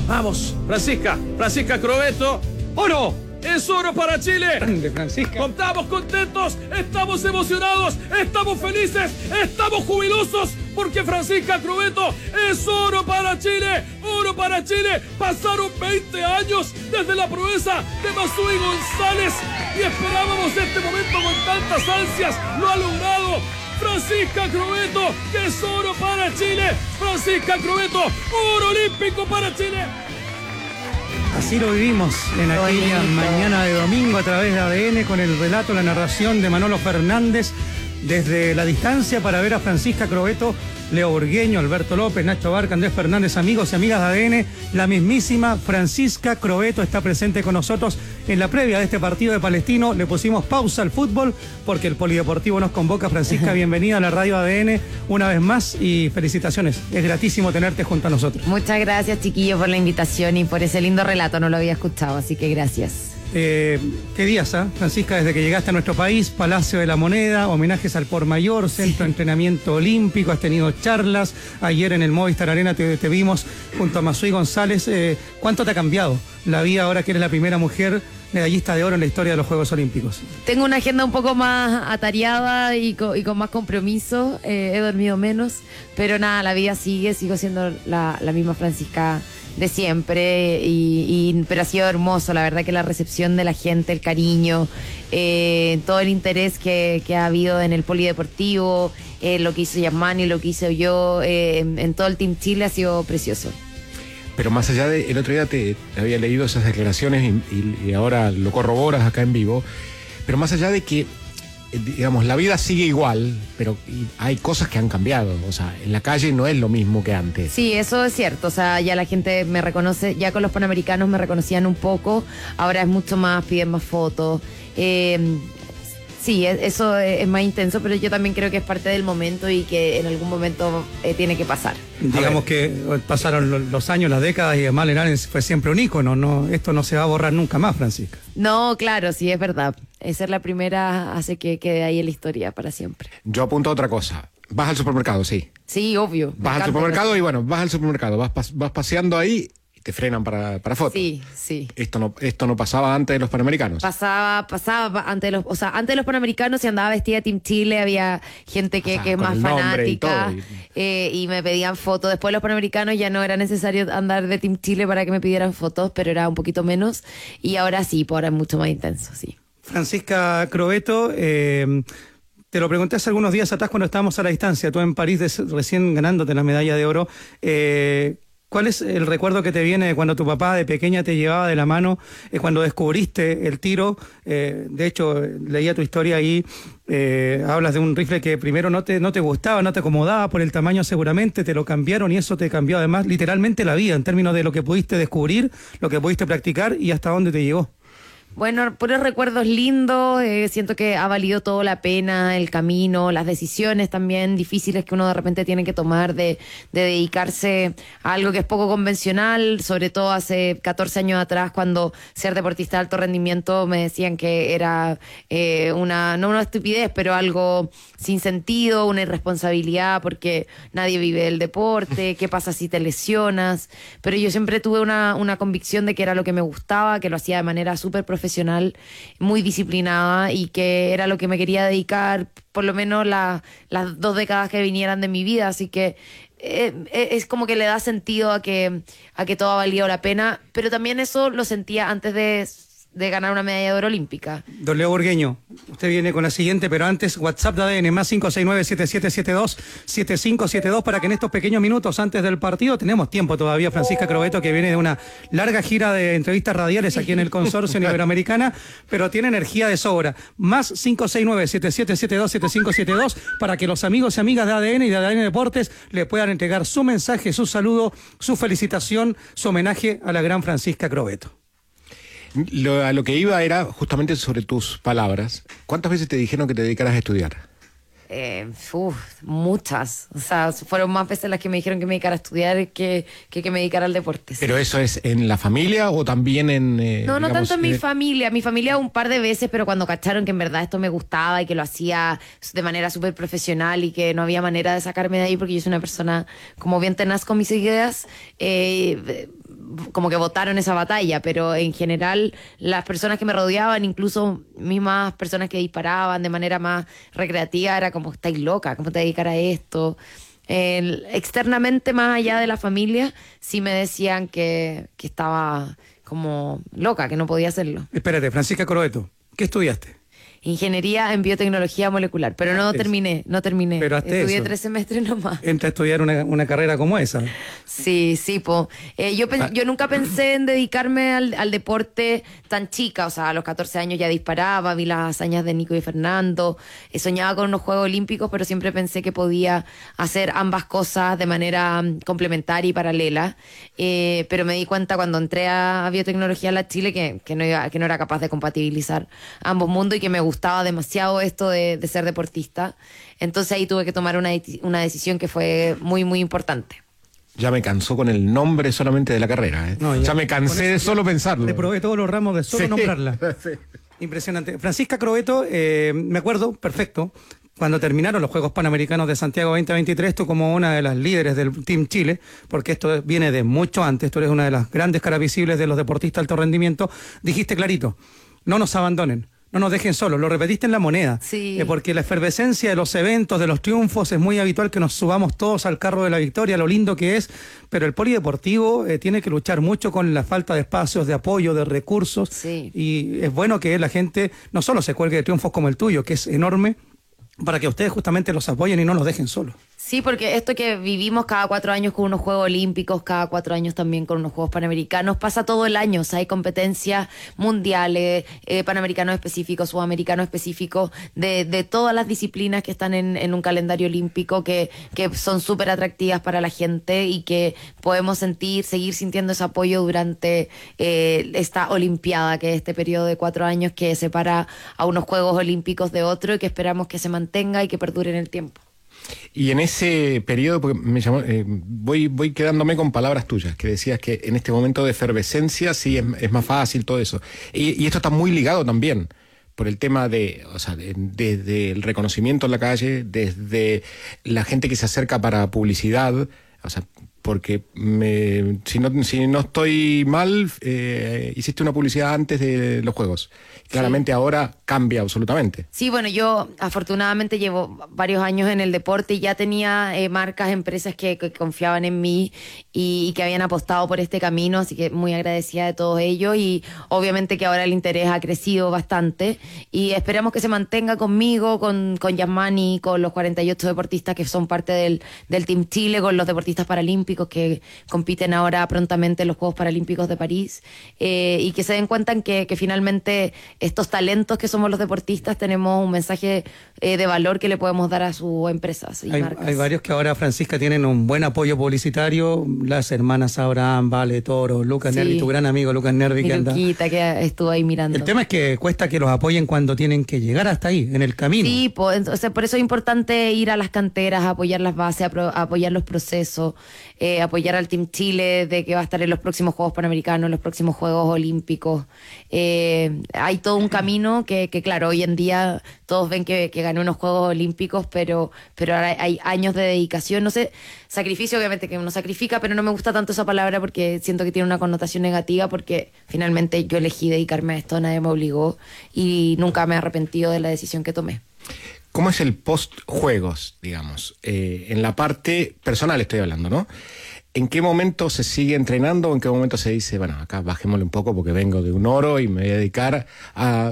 Vamos, Francisca Crovetto. ¡Oro! ¡Es oro para Chile! Grande, Francisca. Estamos contentos, estamos emocionados, estamos felices, estamos jubilosos, porque Francisca Crovetto es oro para Chile, oro para Chile. Pasaron 20 años desde la proeza de Masui González y esperábamos este momento con tantas ansias. Lo ha logrado Francisca Crovetto, que es oro para Chile. Francisca Crovetto, oro olímpico para Chile. Así lo vivimos en aquella mañana de domingo a través de ADN con el relato, la narración de Manolo Fernández desde la distancia para ver a Francisca Crovetto, Leo Burgueño, Alberto López, Nacho Barca, Andrés Fernández, amigos y amigas de ADN. La mismísima Francisca Crovetto está presente con nosotros en la previa de este partido de Palestino. Le pusimos pausa al fútbol porque el Polideportivo nos convoca. Francisca, bienvenida a la radio ADN una vez más y felicitaciones. Es gratísimo tenerte junto a nosotros. Muchas gracias, chiquillos, por la invitación y por ese lindo relato. No lo había escuchado, así que gracias. Qué días, Francisca, desde que llegaste a nuestro país, Palacio de la Moneda, homenajes al por mayor, centro de entrenamiento olímpico, has tenido charlas, ayer en el Movistar Arena te vimos junto a Masui González. ¿Cuánto te ha cambiado la vida ahora que eres la primera mujer medallista de oro en la historia de los Juegos Olímpicos? Tengo una agenda un poco más atareada y con más compromiso, he dormido menos, pero nada, la vida sigo siendo la misma Francisca de siempre, pero ha sido hermoso, la verdad que la recepción de la gente, el cariño, todo el interés que ha habido en el polideportivo, lo que hizo Yasmani, lo que hice yo, en todo el Team Chile ha sido precioso. Pero más allá de, el otro día te había leído esas declaraciones y ahora lo corroboras acá en vivo, pero más allá de que, digamos, la vida sigue igual, pero hay cosas que han cambiado, o sea, en la calle no es lo mismo que antes. Sí, eso es cierto, o sea, ya la gente me reconoce, ya con los Panamericanos me reconocían un poco, ahora es mucho más, piden más fotos, sí, eso es más intenso, pero yo también creo que es parte del momento y que en algún momento tiene que pasar. Digamos que pasaron los años, las décadas y además Linares fue siempre un ícono, ¿no? Esto no se va a borrar nunca más, Francisca. No, claro, sí, es verdad. Ser la primera hace que quede ahí en la historia para siempre. Yo apunto a otra cosa. Vas al supermercado, sí. Sí, obvio. Vas al supermercado y bueno, vas al supermercado, vas paseando ahí y te frenan para fotos. Sí. Esto no pasaba antes de los Panamericanos. Pasaba antes de los Panamericanos, si andaba vestida de Team Chile, había gente que es más fanática y me pedían fotos. Después de los Panamericanos ya no era necesario andar de Team Chile para que me pidieran fotos, pero era un poquito menos. Y ahora sí, ahora es mucho más intenso, sí. Francisca Crovetto, te lo pregunté hace algunos días atrás cuando estábamos a la distancia, tú en París recién ganándote la medalla de oro. ¿Cuál es el recuerdo que te viene de cuando tu papá de pequeña te llevaba de la mano, cuando descubriste el tiro? De hecho, leía tu historia ahí, hablas de un rifle que primero no te gustaba, no te acomodaba por el tamaño seguramente, te lo cambiaron y eso te cambió además literalmente la vida en términos de lo que pudiste descubrir, lo que pudiste practicar y hasta dónde te llegó. Bueno, puros recuerdos lindos, siento que ha valido todo la pena, el camino, las decisiones también difíciles que uno de repente tiene que tomar de dedicarse a algo que es poco convencional, sobre todo hace 14 años atrás cuando ser deportista de alto rendimiento me decían que era no una estupidez, pero algo sin sentido, una irresponsabilidad porque nadie vive del deporte, qué pasa si te lesionas, pero yo siempre tuve una convicción de que era lo que me gustaba, que lo hacía de manera súper profesional, muy disciplinada y que era lo que me quería dedicar por lo menos las 2 décadas que vinieran de mi vida, así que es como que le da sentido a que todo ha valido la pena, pero también eso lo sentía antes de ganar una medalla de oro olímpica. Don Leo Burgueño, usted viene con la siguiente, pero antes WhatsApp de ADN más 569-7772-7572 para que en estos pequeños minutos antes del partido, tenemos tiempo todavía, Francisca Crovetto, que viene de una larga gira de entrevistas radiales aquí en el Consorcio Iberoamericana, pero tiene energía de sobra. Más 569-7772-7572 para que los amigos y amigas de ADN y de ADN Deportes le puedan entregar su mensaje, su saludo, su felicitación, su homenaje a la gran Francisca Crovetto. A lo que iba era justamente sobre tus palabras. ¿Cuántas veces te dijeron que te dedicaras a estudiar? Muchas. O sea, fueron más veces las que me dijeron que me dedicara a estudiar que me dedicara al deporte. ¿Pero eso es en la familia o también en...? No tanto en mi familia. Mi familia un par de veces, pero cuando cacharon que en verdad esto me gustaba y que lo hacía de manera súper profesional y que no había manera de sacarme de ahí porque yo soy una persona como bien tenaz con mis ideas, como que votaron esa batalla, pero en general las personas que me rodeaban, incluso mismas personas que disparaban de manera más recreativa, era como, estáis loca, ¿cómo te dedicas a esto? Externamente, más allá de la familia, sí me decían que estaba como loca, que no podía hacerlo. Espérate, Francisca Croveto, ¿qué estudiaste? Ingeniería en biotecnología molecular, pero no terminé. Pero hasta Estudié eso. 3 semestres nomás. Entra a estudiar una carrera como esa. Sí, po. Yo nunca pensé en dedicarme al deporte tan chica, o sea, a los 14 años ya disparaba, vi las hazañas de Nico y Fernando, soñaba con unos Juegos Olímpicos, pero siempre pensé que podía hacer ambas cosas de manera complementaria y paralela, pero me di cuenta cuando entré a biotecnología en la Chile que no era capaz de compatibilizar ambos mundos y que me gustaba demasiado esto de ser deportista. Entonces ahí tuve que tomar una decisión que fue muy, muy importante. Ya me cansó con el nombre solamente de la carrera. No, ya me cansé de solo pensarlo. Le probé todos los ramos de solo Sí. nombrarla. Sí. Impresionante. Francisca Croveto, me acuerdo, perfecto, cuando terminaron los Juegos Panamericanos de Santiago 2023, tú como una de las líderes del Team Chile, porque esto viene de mucho antes, tú eres una de las grandes caras visibles de los deportistas de alto rendimiento, dijiste clarito, no nos abandonen. No nos dejen solos, lo repetiste en La Moneda. Sí. Porque la efervescencia de los eventos, de los triunfos, es muy habitual que nos subamos todos al carro de la victoria, lo lindo que es, pero el polideportivo tiene que luchar mucho con la falta de espacios, de apoyo, de recursos. Sí. Y es bueno que la gente no solo se cuelgue de triunfos como el tuyo, que es enorme, para que ustedes justamente los apoyen y no los dejen solos. Sí, porque esto que vivimos cada 4 años con unos Juegos Olímpicos, cada 4 años también con unos Juegos Panamericanos, pasa todo el año. O sea, hay competencias mundiales, panamericanos específicos, sudamericanos específicos, de todas las disciplinas que están en un calendario olímpico que son súper atractivas para la gente y que podemos seguir sintiendo ese apoyo durante esta Olimpiada, que es este periodo de 4 años que separa a unos Juegos Olímpicos de otro y que esperamos que se mantenga y que perdure en el tiempo. Y en ese periodo, porque me llamó, voy quedándome con palabras tuyas, que decías que en este momento de efervescencia sí es más fácil todo eso. Y esto está muy ligado también por el tema desde el reconocimiento en la calle, desde la gente que se acerca para publicidad, o sea, porque si no estoy mal, hiciste una publicidad antes de los Juegos. Claramente ahora cambia absolutamente. Sí, bueno, yo afortunadamente llevo varios años en el deporte y ya tenía marcas, empresas que confiaban en mí y que habían apostado por este camino, así que muy agradecida de todos ellos y obviamente que ahora el interés ha crecido bastante y esperamos que se mantenga conmigo, con Yasmani, con los 48 deportistas que son parte del Team Chile, con los deportistas paralímpicos que compiten ahora prontamente en los Juegos Paralímpicos de París y que se den cuenta en que finalmente estos talentos que somos los deportistas tenemos un mensaje de valor que le podemos dar a sus empresas y marcas. Hay varios que ahora, Francisca, tienen un buen apoyo publicitario, las hermanas Abraham, Vale, Toro, Lucas Sí. Nervi, tu gran amigo Lucas Nervi, Mi que anda. Luquita, que estuvo ahí mirando. El tema es que cuesta que los apoyen cuando tienen que llegar hasta ahí, en el camino. Sí, entonces por eso es importante ir a las canteras, apoyar las bases, apoyar los procesos, apoyar al Team Chile de que va a estar en los próximos Juegos Panamericanos, en los próximos Juegos Olímpicos. Hay todo un camino que claro, hoy en día todos ven que ganó unos Juegos Olímpicos, pero ahora hay años de dedicación, no sé, sacrificio obviamente que uno sacrifica, pero no me gusta tanto esa palabra porque siento que tiene una connotación negativa porque finalmente yo elegí dedicarme a esto, nadie me obligó y nunca me he arrepentido de la decisión que tomé. ¿Cómo es el post-juegos, digamos? En la parte personal estoy hablando, ¿no? ¿En qué momento se sigue entrenando o en qué momento se dice, bueno, acá bajémosle un poco porque vengo de un oro y me voy a dedicar a...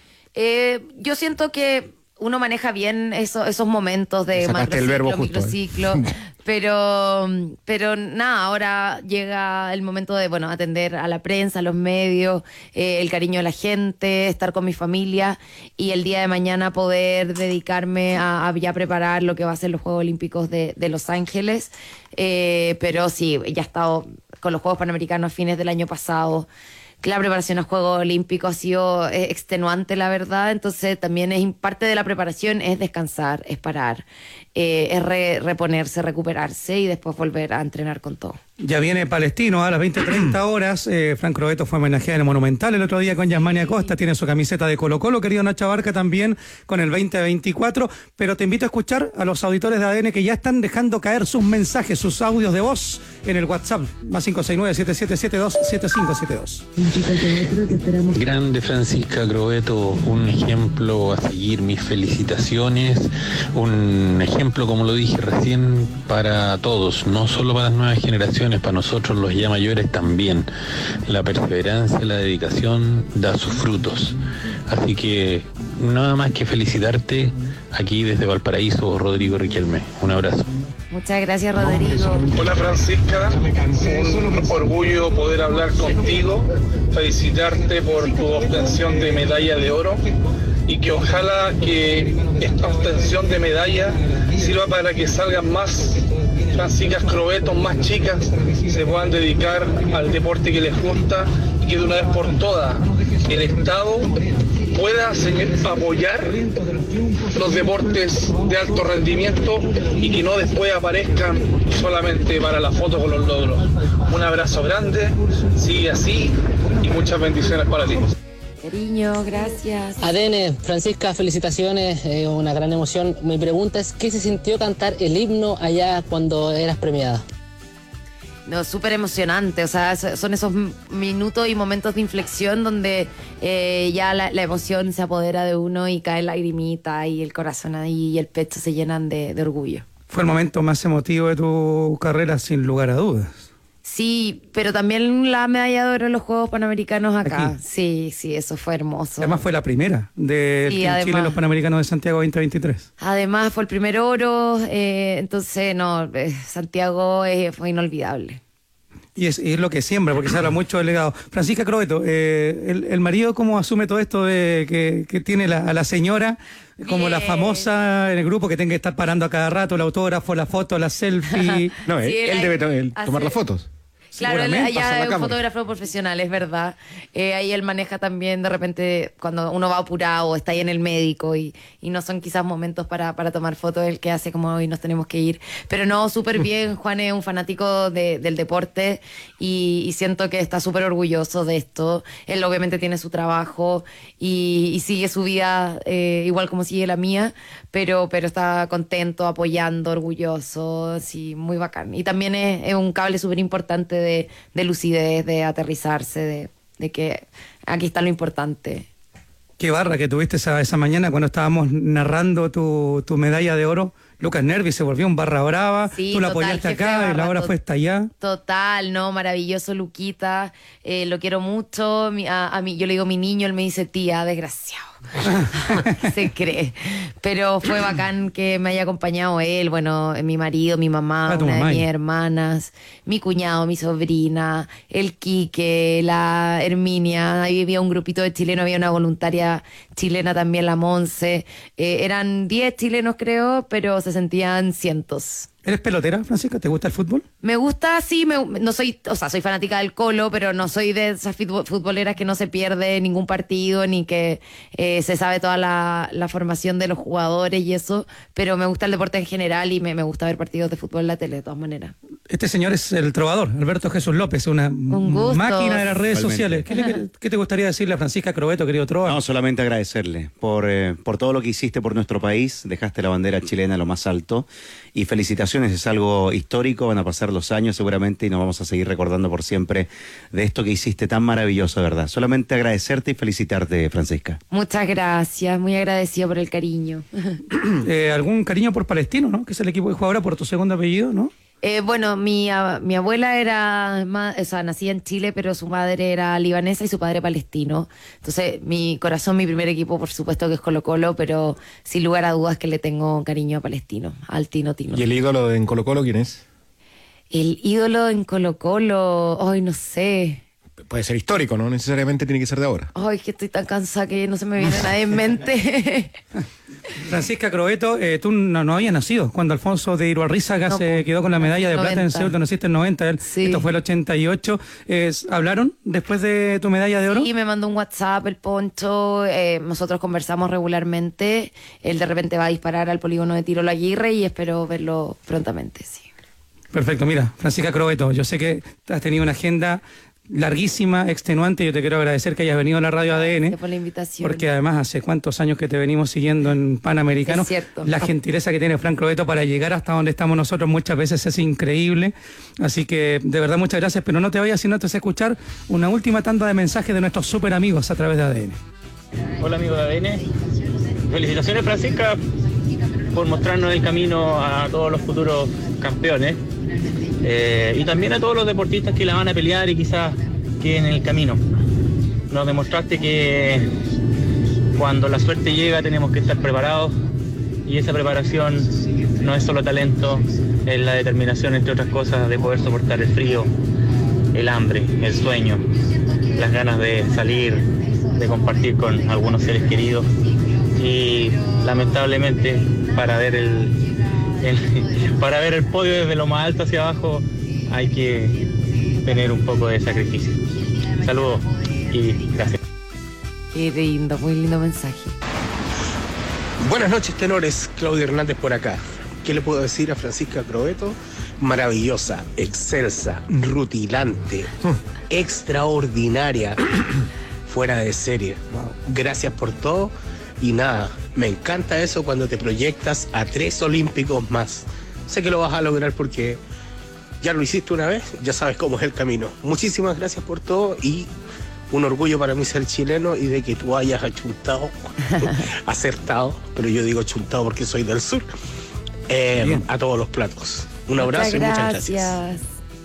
Yo siento que uno maneja bien esos momentos de Sacaste el verbo macrociclo, justo, microciclo, pero nada, ahora llega el momento de, bueno, atender a la prensa, a los medios, el cariño de la gente, estar con mi familia y el día de mañana poder dedicarme a ya preparar lo que va a ser los Juegos Olímpicos de Los Ángeles, pero sí, ya he estado con los Juegos Panamericanos a fines del año pasado. Que la preparación a Juegos Olímpicos ha sido extenuante, la verdad, entonces también es parte de la preparación es descansar, es parar, es reponerse, recuperarse y después volver a entrenar con todo. Ya viene Palestino a las 20:30 horas. Fran Croveto fue homenajeado en el Monumental el otro día con Yasmania Costa. Tiene su camiseta de Colo-Colo, querido Nacho Abarca, también con el 2024. Pero te invito a escuchar a los auditores de ADN que ya están dejando caer sus mensajes, sus audios de voz en el WhatsApp. Más 569-7772-7572. Grande Francisca Croveto, un ejemplo a seguir. Mis felicitaciones. Un ejemplo, como lo dije recién, para todos, no solo para las nuevas generaciones, para nosotros los ya mayores también. La perseverancia, la dedicación da sus frutos. Así que nada más que felicitarte aquí desde Valparaíso, Rodrigo Riquelme. Un abrazo. Muchas gracias, Rodrigo. Hola Francisca, un orgullo poder hablar contigo, felicitarte por tu obtención de medalla de oro y que ojalá que esta obtención de medalla sirva para que salgan más Franciscas Croveto, más chicas, se puedan dedicar al deporte que les gusta y que de una vez por todas el Estado pueda apoyar los deportes de alto rendimiento y que no después aparezcan solamente para la foto con los logros. Un abrazo grande, sigue así y muchas bendiciones para ti. Cariño, gracias. ADN, Francisca, felicitaciones, una gran emoción. Mi pregunta es, ¿qué se sintió cantar el himno allá cuando eras premiada? No, súper emocionante, o sea, son esos minutos y momentos de inflexión donde ya la emoción se apodera de uno y cae lagrimita y el corazón ahí y el pecho se llenan de orgullo. Fue el momento más emotivo de tu carrera, sin lugar a dudas. Sí, pero también la medalla de oro en los Juegos Panamericanos acá. Aquí. Sí, eso fue hermoso. Además fue la primera de Sí, Chile en los Panamericanos de Santiago 2023. Además fue el primer oro, entonces Santiago fue inolvidable. Y es lo que siembra, porque se habla mucho del legado. Francisca Croveto, el marido, ¿cómo asume todo esto de que tiene a la señora como Bien. la famosa en el grupo que tenga que estar parando a cada rato, el autógrafo, la foto, la selfie? No, Sí, él debe tomar las fotos. Claro, él Seguramente, pasar allá la es un cámara. fotógrafo profesional, es verdad. Ahí él maneja también de repente cuando uno va apurado o está ahí en el médico y no son quizás momentos para tomar fotos, el que hace como hoy nos tenemos que ir. Pero no, súper bien, Juan es un fanático del deporte y siento que está súper orgulloso de esto. Él obviamente tiene su trabajo y sigue su vida igual como sigue la mía, pero está contento, apoyando, orgulloso, sí, muy bacán. Y también es un cable súper importante de lucidez, de aterrizarse, de que aquí está lo importante. Qué barra que tuviste esa mañana cuando estábamos narrando tu medalla de oro. Lucas Nervi se volvió un barra brava, Sí, tú la total, apoyaste jefe acá de y la barra, hora fue hasta allá. Total, no, maravilloso Luquita, lo quiero mucho, a mí, yo le digo mi niño, él me dice tía, desgraciado. Se cree, pero fue bacán que me haya acompañado él, bueno, mi marido, mi mamá, tu una mamá de mis ahí. hermanas, mi cuñado, mi sobrina, el Quique, la Herminia, ahí había un grupito de chilenos, había una voluntaria chilena también, la Monse, eran 10 chilenos creo, pero se sentían cientos. ¿Eres pelotera, Francisca? ¿Te gusta el fútbol? Me gusta, sí, no soy, o sea, soy fanática del Colo, pero no soy de esas futboleras que no se pierde ningún partido, ni que se sabe toda la formación de los jugadores y eso, pero me gusta el deporte en general y me gusta ver partidos de fútbol en la tele, de todas maneras. Este señor es el trovador, Alberto Jesús López, una gusto. máquina de las redes Totalmente. sociales. ¿Qué te gustaría decirle a Francisca Croveto, querido Trova? No, solamente agradecerle por todo lo que hiciste por nuestro país, dejaste la bandera chilena a lo más alto y felicitaciones, es algo histórico, van a pasar los años seguramente y nos vamos a seguir recordando por siempre de esto que hiciste tan maravilloso, ¿verdad? Solamente agradecerte y felicitarte, Francisca. Muchas gracias, muy agradecida por el cariño. Algún cariño por Palestino, ¿no? Que es el equipo que juega ahora por tu segundo apellido, ¿no? Bueno, mi abuela era, o sea, nacida en Chile, pero su madre era libanesa y su padre palestino. Entonces, mi corazón, mi primer equipo, por supuesto que es Colo-Colo, pero sin lugar a dudas que le tengo cariño a Palestino, al Tino Tino. ¿Y el ídolo en Colo-Colo quién es? El ídolo en Colo-Colo, ay, no sé. Puede ser histórico, no necesariamente tiene que ser de ahora. Ay, que estoy tan cansada que no se me viene nadie en mente. Francisca Croveto, tú no habías nacido cuando Alfonso de Iruarrizaga No, se quedó con la medalla de plata en 90. Seúl, tú naciste en 90, Sí. esto fue el 88. ¿Hablaron después de tu medalla de oro? Sí, me mandó un WhatsApp, el Poncho, nosotros conversamos regularmente, él de repente va a disparar al polígono de Tiro La Aguirre y espero verlo prontamente, sí. Perfecto, mira, Francisca Croveto, yo sé que has tenido una agenda larguísima, extenuante. Yo te quiero agradecer que hayas venido a la radio ADN. Gracias por la invitación. Porque además hace cuántos años que te venimos siguiendo en Panamericano. Es cierto. La gentileza que tiene Fran Croveto para llegar hasta donde estamos nosotros muchas veces es increíble. Así que de verdad muchas gracias, pero no te vayas sin antes escuchar una última tanda de mensajes de nuestros super amigos a través de ADN. Hola amigos de ADN. Felicitaciones Francisca por mostrarnos el camino a todos los futuros campeones. Y también a todos los deportistas que la van a pelear y quizás queden en el camino. Nos demostraste que cuando la suerte llega tenemos que estar preparados, y esa preparación no es solo talento, es la determinación, entre otras cosas, de poder soportar el frío, el hambre, el sueño, las ganas de salir, de compartir con algunos seres queridos. Y lamentablemente para ver el podio desde lo más alto hacia abajo hay que tener un poco de sacrificio. Saludos y gracias. Qué lindo, muy lindo mensaje. Buenas noches, tenores. Claudio Hernández por acá. ¿Qué le puedo decir a Francisca Croveto? Maravillosa, excelsa, rutilante, extraordinaria, fuera de serie. Gracias por todo. Y nada, me encanta eso cuando te proyectas a 3 olímpicos más. Sé que lo vas a lograr porque ya lo hiciste una vez, ya sabes cómo es el camino. Muchísimas gracias por todo y un orgullo para mí ser chileno y de que tú hayas achuntado, acertado, pero yo digo achuntado porque soy del sur, a todos los platos. Un abrazo y muchas gracias.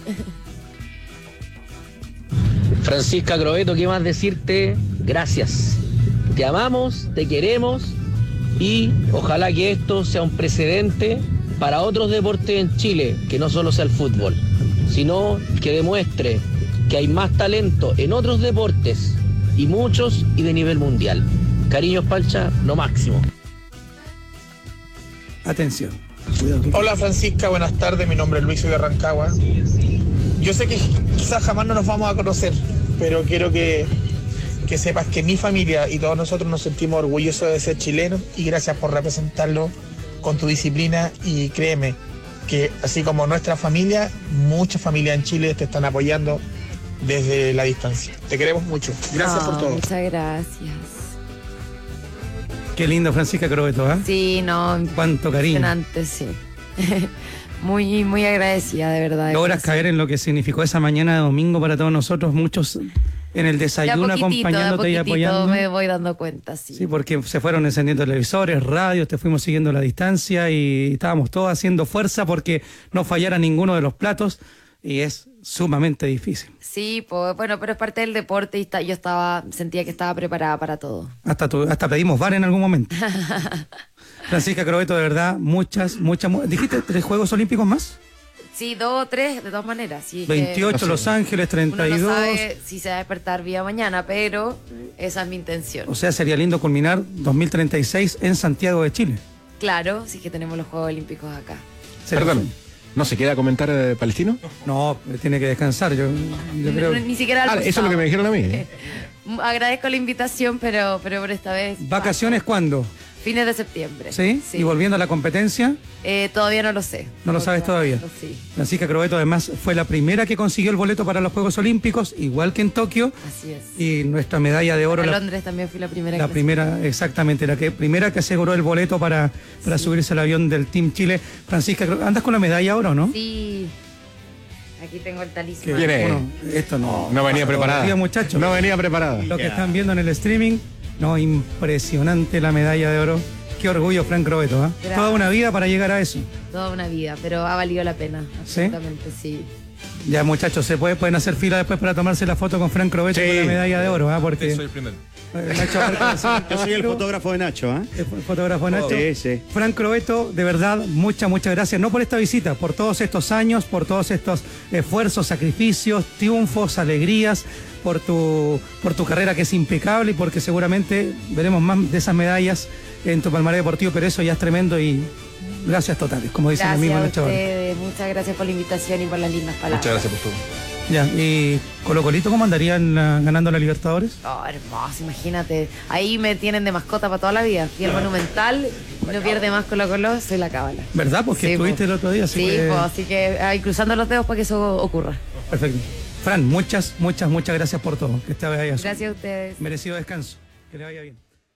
Francisca Croveto, ¿qué más decirte? Gracias. Te amamos, te queremos y ojalá que esto sea un precedente para otros deportes en Chile, que no solo sea el fútbol, sino que demuestre que hay más talento en otros deportes, y muchos, y de nivel mundial. Cariños, Palcha, lo máximo. Atención. Hola Francisca, buenas tardes, mi nombre es Luis, soy de Rancagua. Yo sé que quizás jamás no nos vamos a conocer, pero quiero que sepas que mi familia y todos nosotros nos sentimos orgullosos de ser chilenos, y gracias por representarlo con tu disciplina, y créeme que así como nuestra familia, muchas familias en Chile te están apoyando desde la distancia. Te queremos mucho. Gracias por todo. Muchas gracias. Qué lindo, Francisca Croveto, ¿eh? Sí, no. Cuánto cariño. Impresionante, sí. Muy, muy agradecida, de verdad. Logras caer en lo que significó esa mañana de domingo para todos nosotros, muchos en el desayuno acompañándote y apoyando. Me voy dando cuenta, sí. Sí, porque se fueron encendiendo televisores, radios, te fuimos siguiendo a la distancia y estábamos todos haciendo fuerza porque no fallara ninguno de los platos, y es sumamente difícil. Sí, pues, bueno, pero es parte del deporte y yo sentía que estaba preparada para todo. Hasta pedimos VAR en algún momento. Francisca Croveto, de verdad, muchas. ¿Dijiste 3 Juegos Olímpicos más? Sí, 2 o 3, de todas maneras. Sí, 28 Los Ángeles, 32. Uno no sabe si se va a despertar vía mañana, pero esa es mi intención. O sea, sería lindo culminar 2036 en Santiago de Chile. Claro, sí que tenemos los Juegos Olímpicos acá. Perdón, ¿no se queda a comentar Palestino? No, tiene que descansar. Yo creo... Ni siquiera eso es lo que me dijeron a mí. Agradezco la invitación, pero por esta vez... ¿Vacaciones cuándo? Fines de septiembre. ¿Sí? ¿Y volviendo a la competencia? Todavía no lo sé. ¿No lo sabes todavía? Sí. Francisca Croveto además fue la primera que consiguió el boleto para los Juegos Olímpicos, igual que en Tokio. Así es. Y nuestra medalla de oro... En Londres también fui la primera. Exactamente, primera que aseguró el boleto para subirse al avión del Team Chile. Francisca, ¿andas con la medalla oro, no? Sí. Aquí tengo el talismán. ¿Quién es? Bueno, esto no venía preparada. Muchachos. No venía preparada. Lo que están viendo en el streaming, impresionante la medalla de oro. Qué orgullo, Fran Croveto, ¿eh? Toda una vida para llegar a eso. Toda una vida, pero ha valido la pena. Absolutamente, sí. Ya, muchachos, pueden hacer fila después para tomarse la foto con Fran Croveto con la medalla de oro, ¿eh? Porque... Sí, soy el primero. Yo soy el fotógrafo de Nacho, ¿eh? El fotógrafo de Nacho. Sí. Fran Croveto, de verdad, muchas gracias. No por esta visita, por todos estos años, por todos estos esfuerzos, sacrificios, triunfos, alegrías, por tu carrera que es impecable y porque seguramente veremos más de esas medallas en tu palmarés deportivo, pero eso ya es tremendo y gracias totales, como dicen los mismos luchadores. Muchas gracias por la invitación y por las lindas palabras. Muchas gracias por todo. Ya, ¿y Colo-Colito cómo andarían ganando la Libertadores? Oh, hermoso, imagínate. Ahí me tienen de mascota para toda la vida. Y el Monumental no pierde más Colo-Colo, soy la cábala. ¿Verdad? Porque sí, estuviste el otro día. Así así que ahí cruzando los dedos para que eso ocurra. Perfecto. Fran, muchas gracias por todo. Que te vaya bien. Gracias a ustedes. Merecido descanso. Que le vaya bien.